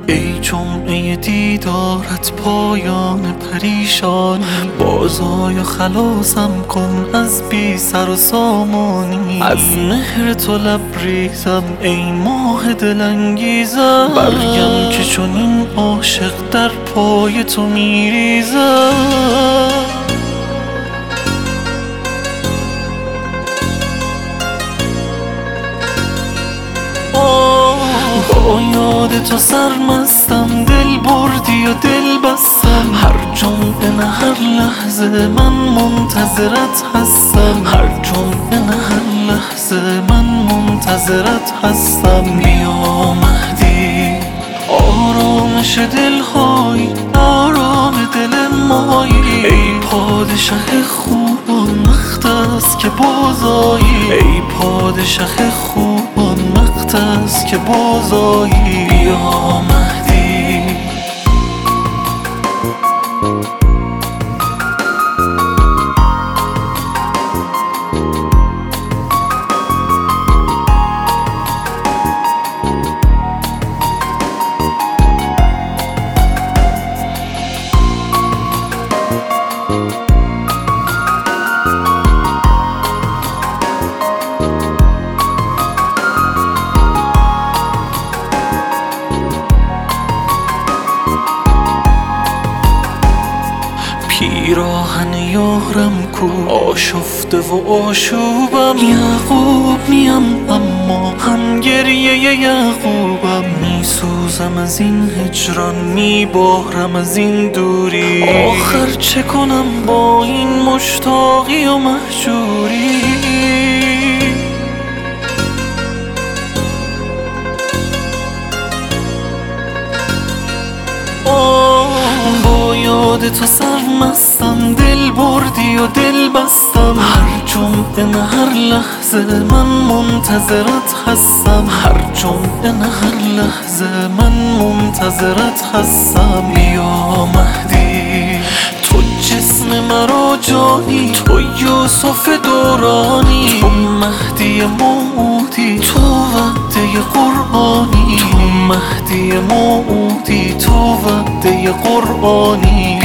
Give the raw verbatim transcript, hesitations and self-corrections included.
ای جمعه دیدارت پایان پریشانی، بازای خلاصم کن از بی سر و سامانی. از مهر تو لبریزم ای ماه دلانگیزم، برگم که چنین عاشق در پای تو میریزم. با یاد تو سرمستم، دل بردی و دل بستم. هر جمعه نه هر لحظه من منتظرت هستم، هر جمعه نه هر لحظه من منتظرت هستم. بیا مهدی آرامش دلهای آرام دل مایی، ای پادشه خوبان وقت است که بازایی، ای پادشه خوبان وقت است که بازایی. بیا مهدی پیراهن یارم کو آشفته و آشوبم، یعقوب نیم اما هم گریه یعقوبم. میسوزم از این هجران، میبارم از این دوری، آخر چه کنم با این مشتاقی و مهجوری. با یاد تو سرمستم، دل بردی و دل بستم. هر جمعه نه هر لحظه من منتظرت هستم، هر جمعه نه هر لحظه من منتظرت هستم. بیا مهدی تو جسم مرا جانی، تو یوسف دورانی، تو مهدی موعودی، تو وعده قرآنی، تو مهدی موعودی، تو وعده قرآنی.